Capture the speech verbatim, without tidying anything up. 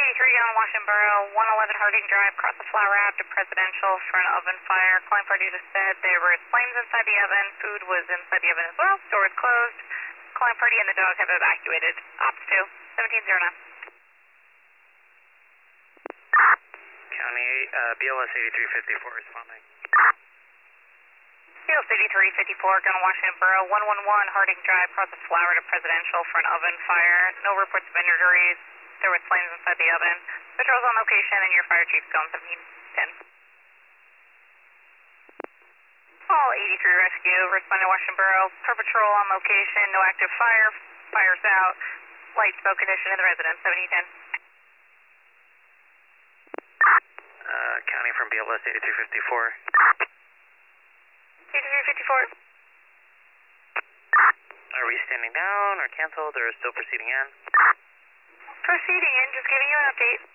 eighty-three down Washington Borough, one eleven Harding Drive, across the Flower Ave to Presidential for an oven fire. Client party just said there were flames inside the oven, food was inside the oven as well, store is closed. Client party and the dog have evacuated. Ops two, seventeen oh nine. County, uh, B L S eighty-three fifty-four responding. B L S eighty-three fifty-four, gun Washington Borough, one one one Harding Drive, across the Flower to Presidential for an oven fire. No reports of injuries. There was flames inside the oven. Patrol's on location and your fire chief's going seventeen ten. All eighty-three rescue, responding to Washington Borough. Per patrol on location, no active fire. Fire's out. Light smoke condition in the residence, seventeen ten. Uh, county from B L S eighty-three fifty-four. eighty-three fifty-four. Are we standing down or canceled or still proceeding in? Proceeding in, just giving you an update.